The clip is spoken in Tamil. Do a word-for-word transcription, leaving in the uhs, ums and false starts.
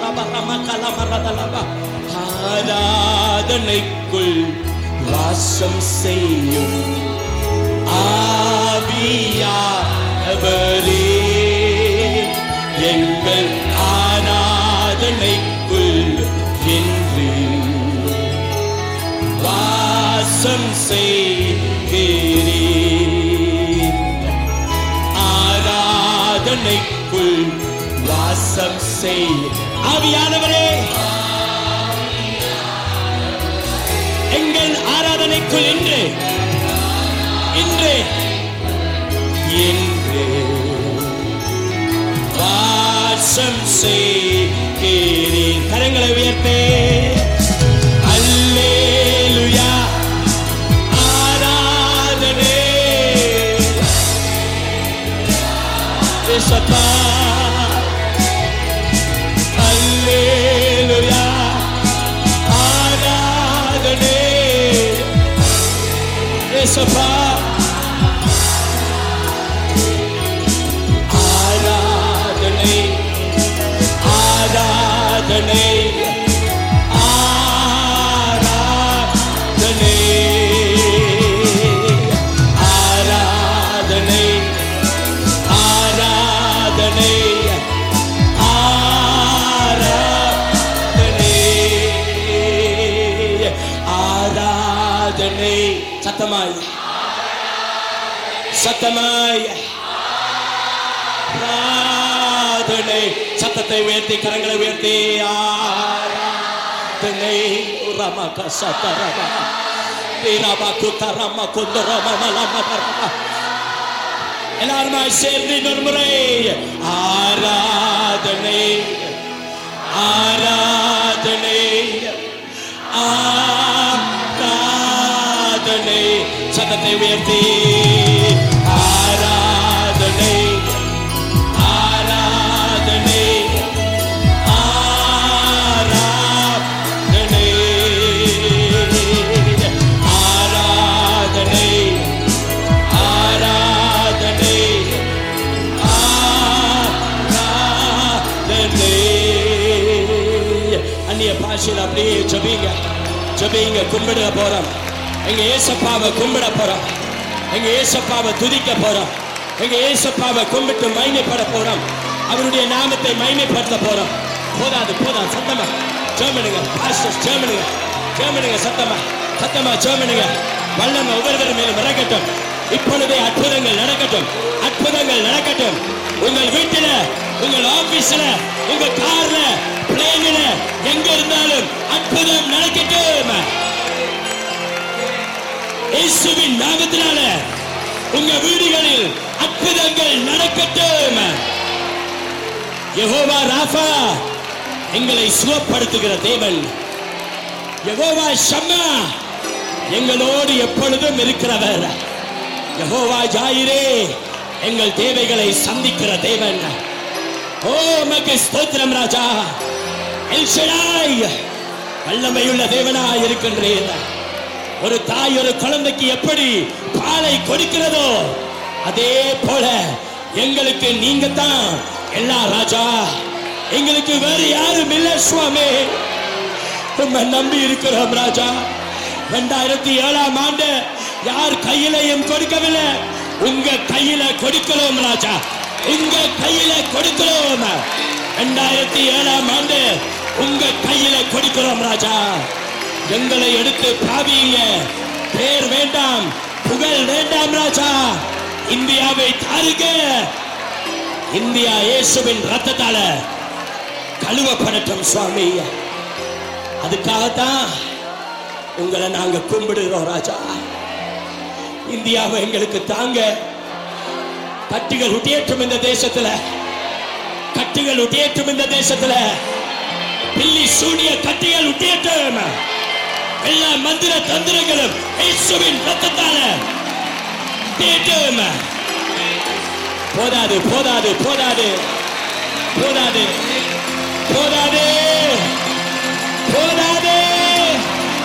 ஆராதனைக்குள் வாசம் செய்யும் ஆவியானவரே, எங்கள் ஆராதனைக்குள் என்று வாசம் செய்கிறீர். ஆராதனைக்குள் வாசம் செய் ஆவியானவரே, எங்கள் ஆராதனைக்குள் இன்று இன்று இன்று வாசம் செய்கிறீர். கரங்களை உயர்த்தே அல்லேலூயா. ஆராதனை இயேசுப்பா, அல்லேலூயா. ஆராதனை இயேசுப்பா, ஆராதனை ஆராதனை ஆராதனை ஆராதனை ஆராதனை ஆராதனை ஆராதனை. சத்தமாய் சத்தமாய் ஆராதனை. சத்தத்தை உயர்த்தி கரங்களை உயர்த்தி ஆராதனை. ரமக சதரம வீரம குதரம குந்தரம மலம பரம. எல்லாருமாய் சேர்ந்து இன்னொரு முறை ஆராதனை ஆராதனை ஆராதனை. சத்தத்தை உயர்த்தி ஆராதனை ஆராதனை ஆராதனை ஆராதனை ஆராதனை ஆராதனை. அந்நிய பாஷையில் அப்படியே ஜெபிங்க ஜெபிங்க. கும்பிட போறோம். எங்க ஏசப்பாவை கும்பிட போறோம். எங்க ஏசப்பாவை துதிக்க போறோம். எங்க ஏசப்பாவை கும்பிட்டு மகிமைப்பட போறோம். அவருடைய நாமத்தை மகிமைப்படுத்த போறோம். போதாது போதாது. சத்தமா ஜெர்மனுங்க பாஸ்டர்ஸ், ஜெர்மனுங்க ஜெர்மனுங்க சத்தமா சத்தமா ஜெர்மனுங்க. வல்லமை ஒவ்வொருவர் மேலும் இறங்கட்டும். இப்பொழுதே அற்புதங்கள் நடக்கட்டும். அற்புதங்கள் நடக்கட்டும். உங்கள் வீட்டில, உங்கள் ஆபீஸ்ல, உங்க கார்ல, பிளேன்ல, எங்க இருந்தாலும் அற்புதம் நடக்கட்டும். இயேசுவின் நாமத்தினால உங்க வீடுகளில் அற்புதங்கள் நடக்கட்டும். யெகோவா ராஃபா, எங்களை சுகப்படுத்துகிற தேவன். யெகோவா ஷம்மா, எங்களோடு எப்பொழுதும் இருக்கிறவர். யெகோவா ஜாயிரே, எங்கள் தேவைகளை சந்திக்கிற தேவன். ஓ உமக்கு ஸ்தோத்திரம் ராஜா. எல் ஷடாய், வல்லமையுள்ள தேவனாய் இருக்கின்றீர். ஒரு தாய் ஒரு குழந்தைக்கு எப்படி பாலை கொடுக்கிறதோ அதே போல எங்களுக்கு நீங்க தான் எல்லா ராஜா. எங்களுக்கு வேறு யாரும் இல்லை சுவாமி. உம்மை நம்பி இருக்கிறோம் ராஜா. இரண்டாயிரத்தி ஏழாம் ஆண்டு யார் கையிலையும் கொடுக்கவில்லை, உங்க கையில கொடுக்கிறோம் ராஜா. உங்க கையில கொடுக்கிறோம். இரண்டாயிரத்தி ஏழாம் ஆண்டு உங்க கையில கொடுக்கிறோம் ராஜா. எங்களை எடுத்து பாவிங்க. பேர் வேண்டாம், புகழ் வேண்டாம் ராஜா. இந்தியாவை தாருங்க. இந்தியா இயேசுவின் ரத்தத்தால கழுவப்படட்டும் சுவாமி. அதுக்காகத்தான் உங்களை நாங்க கும்பிடுகிறோம் ராஜா. இந்தியாவை எங்களுக்கு தாங்க. கட்டுகள் உடையட்டும் இந்த தேசத்துல. கட்டுகள் உடையட்டும் இந்த தேசத்துல. பில்லி சூனிய கட்டுகள் உடையட்டும். எல்லா மந்திர தந்திரங்களும் இயேசுவின் ரத்தத்தால உடையட்டும். போதாது போதாது போதாது போதாது போதாது போதாது.